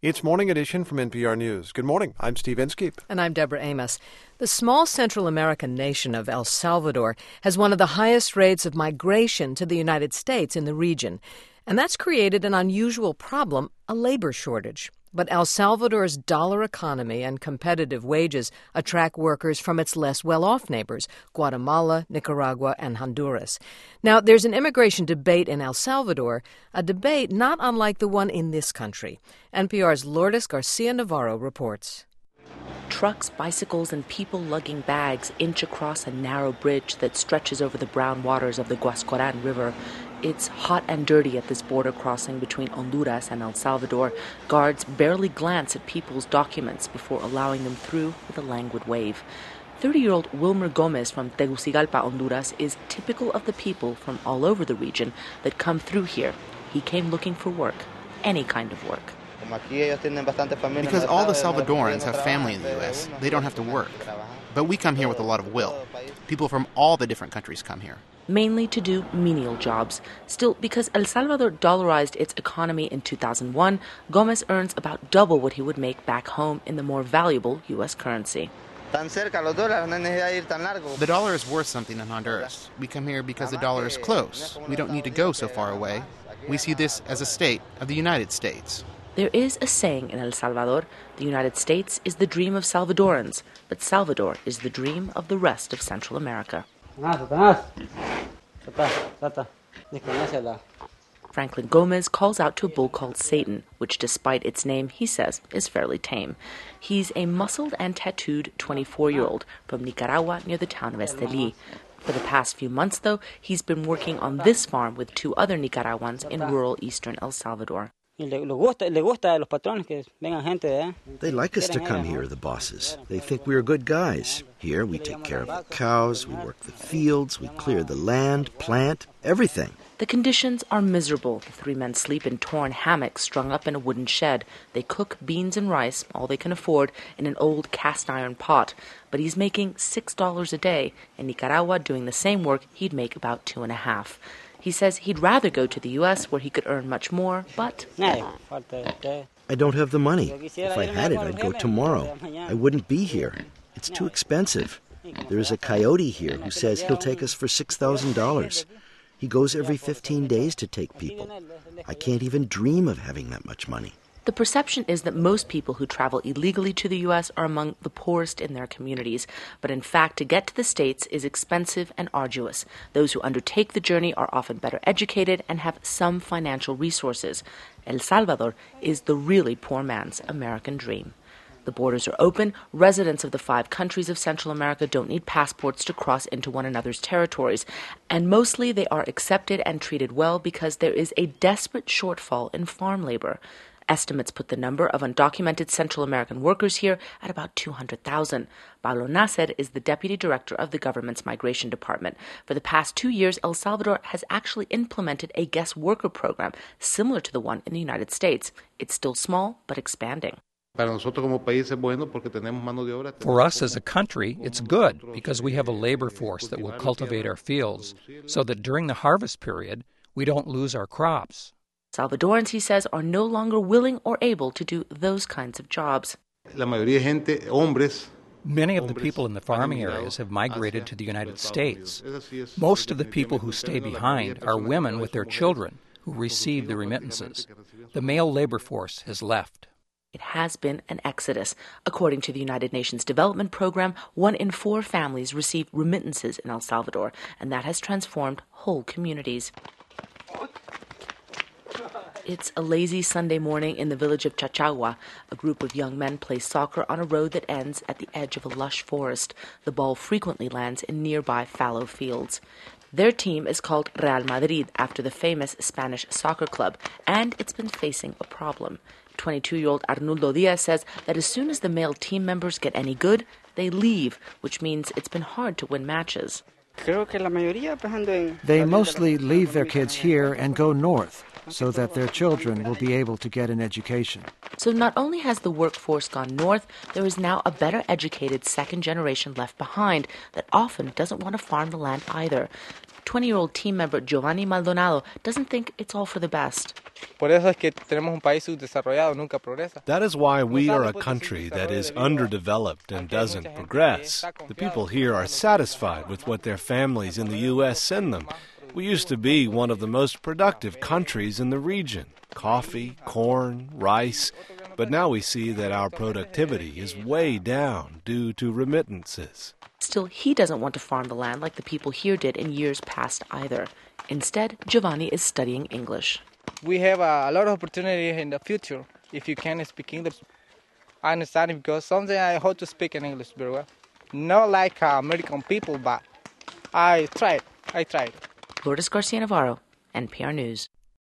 It's Morning Edition from NPR News. Good morning. I'm Steve Inskeep. And I'm Deborah Amos. The small Central American nation of El Salvador has one of the highest rates of migration to the United States in the region. And that's created an unusual problem, a labor shortage. But El Salvador's dollar economy and competitive wages attract workers from its less well-off neighbors, Guatemala, Nicaragua, and Honduras. Now, there's an immigration debate in El Salvador, a debate not unlike the one in this country. NPR's Lourdes Garcia Navarro reports. Trucks, bicycles, and people lugging bags inch across a narrow bridge that stretches over the brown waters of the Guascoran River. It's hot and dirty at this border crossing between Honduras and El Salvador. Guards barely glance at people's documents before allowing them through with a languid wave. 30-year-old Wilmer Gomez from Tegucigalpa, Honduras, is typical of the people from all over the region that come through here. He came looking for work, any kind of work. Because all the Salvadorans have family in the U.S., they don't have to work. But we come here with a lot of will. People from all the different countries come here. Mainly to do menial jobs. Still, because El Salvador dollarized its economy in 2001, Gomez earns about double what he would make back home in the more valuable U.S. currency. The dollar is worth something in Honduras. We come here because the dollar is close. We don't need to go so far away. We see this as a state of the United States. There is a saying in El Salvador, the United States is the dream of Salvadorans, but Salvador is the dream of the rest of Central America. Franklin Gomez calls out to a bull called Satan, which despite its name, he says, is fairly tame. He's a muscled and tattooed 24-year-old from Nicaragua near the town of Esteli. For the past few months, though, he's been working on this farm with two other Nicaraguans in rural eastern El Salvador. They like us to come here, the bosses. They think we are good guys. Here, we take care of the cows, we work the fields, we clear the land, plant, everything. The conditions are miserable. The three men sleep in torn hammocks strung up in a wooden shed. They cook beans and rice, all they can afford, in an old cast-iron pot. But he's making $6 a day. In Nicaragua, doing the same work, he'd make about $2.50. He says he'd rather go to the U.S. where he could earn much more, but I don't have the money. If I had it, I'd go tomorrow. I wouldn't be here. It's too expensive. There is a coyote here who says he'll take us for $6,000. He goes every 15 days to take people. I can't even dream of having that much money. The perception is that most people who travel illegally to the U.S. are among the poorest in their communities. But in fact, to get to the States is expensive and arduous. Those who undertake the journey are often better educated and have some financial resources. El Salvador is the really poor man's American dream. The borders are open. Residents of the 5 countries of Central America don't need passports to cross into one another's territories. And mostly they are accepted and treated well because there is a desperate shortfall in farm labor. Estimates put the number of undocumented Central American workers here at about 200,000. Pablo Nasser is the deputy director of the government's migration department. For the past 2 years, El Salvador has actually implemented a guest worker program similar to the one in the United States. It's still small, but expanding. For us as a country, it's good because we have a labor force that will cultivate our fields so that during the harvest period, we don't lose our crops. Salvadorans, he says, are no longer willing or able to do those kinds of jobs. Many of the people in the farming areas have migrated to the United States. Most of the people who stay behind are women with their children who receive the remittances. The male labor force has left. It has been an exodus. According to the United Nations Development Program, 1 in 4 families receive remittances in El Salvador, and that has transformed whole communities. It's a lazy Sunday morning in the village of Chachagua. A group of young men play soccer on a road that ends at the edge of a lush forest. The ball frequently lands in nearby fallow fields. Their team is called Real Madrid after the famous Spanish soccer club, and it's been facing a problem. 22-year-old Arnuldo Diaz says that as soon as the male team members get any good, they leave, which means it's been hard to win matches. They mostly leave their kids here and go north, so that their children will be able to get an education. So not only has the workforce gone north, there is now a better educated second generation left behind that often doesn't want to farm the land either. 20-year-old team member Giovanni Maldonado doesn't think it's all for the best. That is why we are a country that is underdeveloped and doesn't progress. The people here are satisfied with what their families in the U.S. send them. We used to be one of the most productive countries in the region. Coffee, corn, rice. But now we see that our productivity is way down due to remittances. Still, he doesn't want to farm the land like the people here did in years past either. Instead, Giovanni is studying English. We have a lot of opportunity in the future if you can speak English. I understand it because someday I hope to speak in English very well. Not like American people, but I tried. Lourdes Garcia Navarro, NPR News.